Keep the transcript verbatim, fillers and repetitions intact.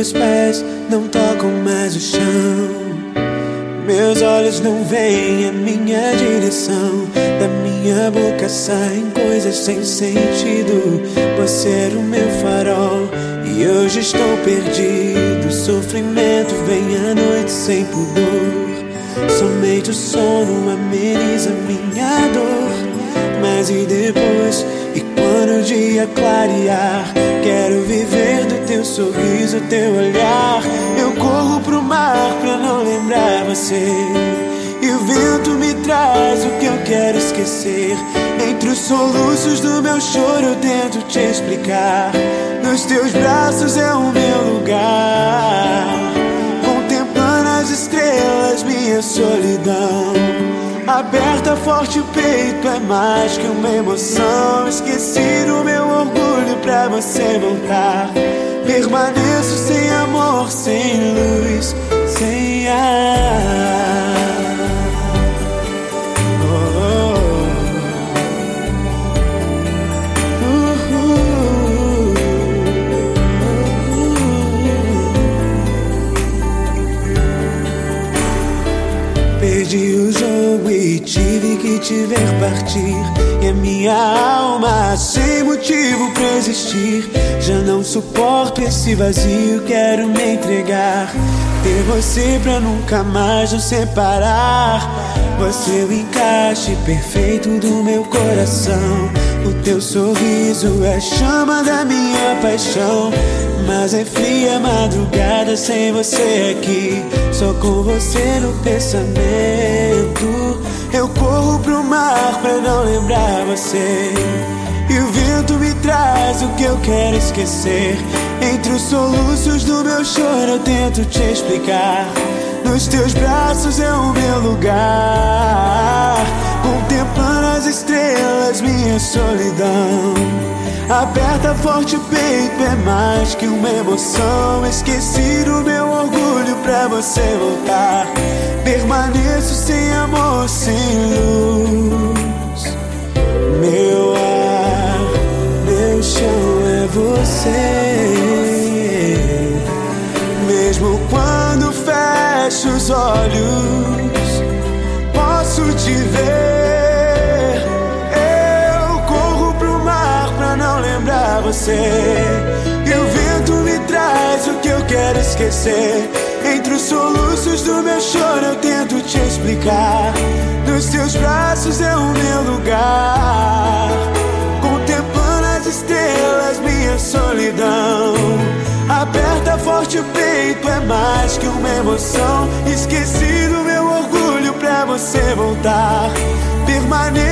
Meus pés não tocam mais o chão, meus olhos não veem a minha direção. Da minha boca saem coisas sem sentido. Você era o meu farol e hoje estou perdido. O sofrimento vem à noite sem pudor. Somente o sono ameniza minha dor. Mas e depois? E quando o dia clarear? Quero viver do teu sorriso, teu olhar. Eu corro pro mar pra não lembrar você, e o vento me traz o que eu quero esquecer. Entre os soluços do meu choro eu tento te explicar. Nos teus braços é o meu lugar, contemplando as estrelas, minha solidão. Aberta forte o peito é mais que uma emoção. Esqueci o meu orgulho pra você voltar. Permaneço sem amor, sem luz, sem ar. Perdi o jogo e tive que te ver partir. E a minha alma sem motivo pra existir. Já não suporto esse vazio, quero me entregar. Ter você pra nunca mais nos separar. Você é o encaixe perfeito do meu coração. O teu sorriso é a chama da minha paixão. Mas é fria a madrugada sem você aqui. Só com você no pensamento. Eu corro pro mar pra não lembrar você, e o vento me traz o que eu quero esquecer. Entre os soluços do meu choro eu tento te explicar. Nos teus braços é o meu lugar, contemplando as estrelas, minha solidão. Aperta forte o peito, é mais que uma emoção. Esqueci o meu orgulho pra você voltar. Permaneço sem amor, sem luz. Meu ar, meu chão é você. Mesmo quando fecho os olhos, posso te ver. Eu corro pro mar pra não lembrar você, e o vento me traz o que eu quero esquecer. Entre os soluços do meu choro eu tento te explicar. Nos teus braços é o meu lugar, contemplando as estrelas, minha solidão. Aperta forte o peito, é mais que uma emoção. Esqueci do meu orgulho pra você voltar. Permaneça